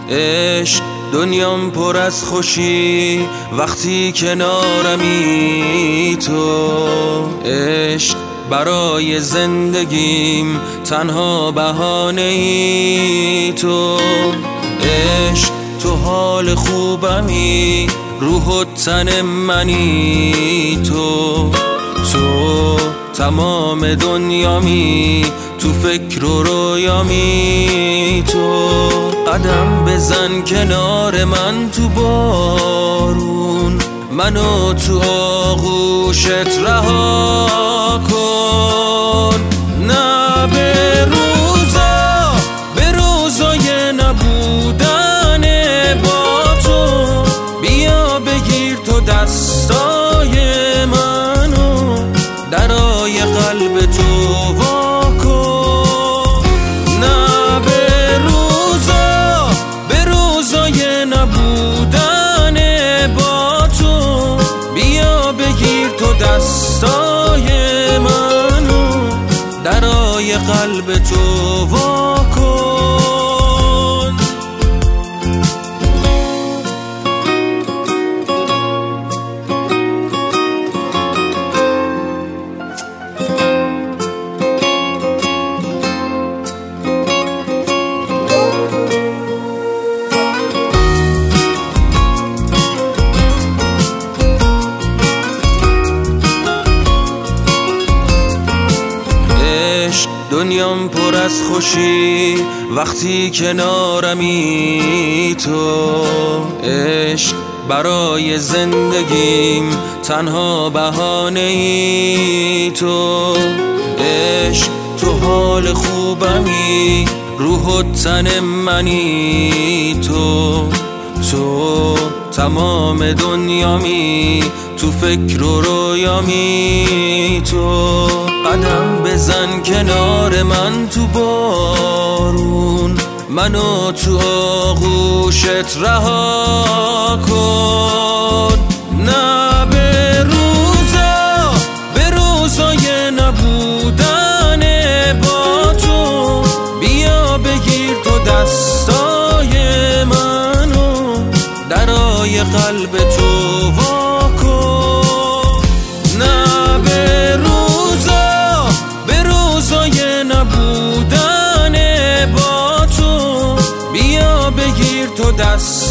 عشق دنیام پر از خوشی وقتی کنارمی تو. عشق برای زندگیم تنها بهانه‌ای تو. عشق تو حال خوبمی، روح و تن منی تو. تو تمام دنیامی، تو فکر و رویامی تو. قدم بزن کنار من تو بارون، منو تو آغوشت رها کن. نه به روزای نبودن با تو، بیا بگیر تو دستای منو، درای قلب تو وا کن. نه به روزای نبودن با تو، بیا بگیر تو دستای منو، درای قلب تو وا کن. دنیام پر از خوشی وقتی کنارمی تو. عشق برای زندگیم تنها بهانه‌ای تو. عشق تو حال خوبمی، روح و تن منی تو. تو تمام دنیامی، تو فکر و رویامی تو. قدم بزن کنار من تو بارون، منو تو آغوشت رها کن. نه به روزای نبودن با تو، بیا بگیر تو دستای منو، درای قلب تو وا کن. نه به روزای نبودن با تو، بیا بگیر تو دست